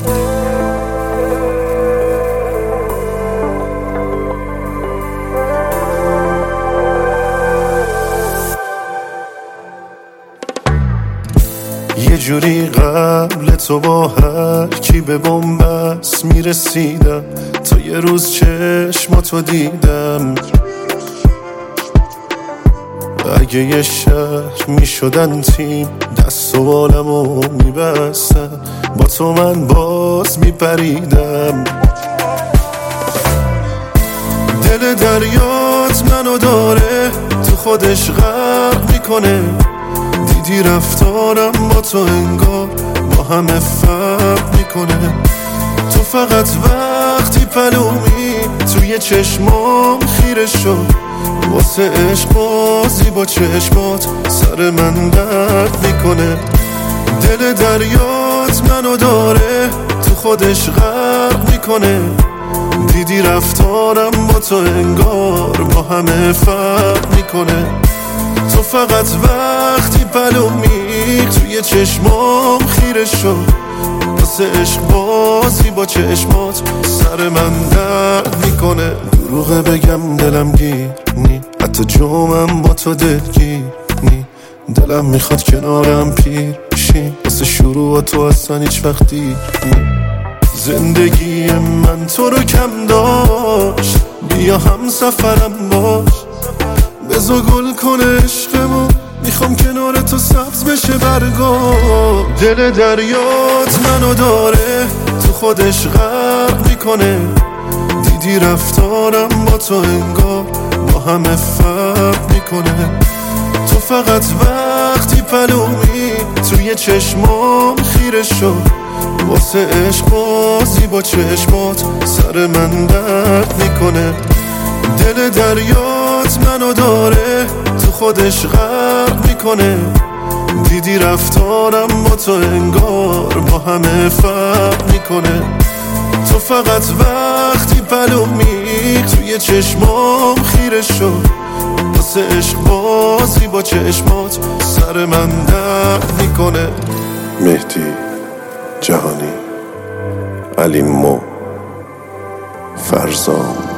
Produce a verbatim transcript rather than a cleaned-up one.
یه جوری قبل تو با هر کی به بنبست میرسیدم، تا یه روز چشماتو دیدم. اگه یه شهر میشدن تیم، دست و بالمو میبستم، با تو من باز میپریدم. دل دریات منو داره تو خودش غرق میکنه، دیدی رفتارم با تو انگار با همه فرق میکنه. تو فقط وقتی پلومی توی چشمام خیره شد، واسه عشق بازی با چشمات سر من درد میکنه. دل دریات منو داره تو خودش غرق میکنه، دیدی رفتارم با تو انگار با همه فرق میکنه. تو فقط وقتی پلومی توی چشمام خیره شد، واسه عشق بازی با چشمات سر من درد میکنه. دروغه بگم دلم گیر نی، حتی جومم با تو دلگیر نی. دلم میخواد کنارم پیر شی، واسه شروع تو اصلا هیچ وقتی نی. زندگی من تو رو کم داشت، بیا هم سفرم باش، بزا گل کنه عشقمو، میخوام کنار تو سبز بشه برگا. دل دریات منو داره تو خودش غرق میکنه، دیدی رفتارم با تو انگار با همه فرق میکنه. تو فقط وقتی پلومی توی چشمام خیره شد، واسه عشق بازی با چشمات سر من درد میکنه. دل دریات منو داره تو خودش غرق میکنه، دیدی رفتارم با تو انگار با همه فرق میکنه. تو فقط وقتی پلومی توی چشمام خیره شد، واسه عشق بازی با چشمات سر من درد میکنه. مهدی جهانی، علی مو، فرزام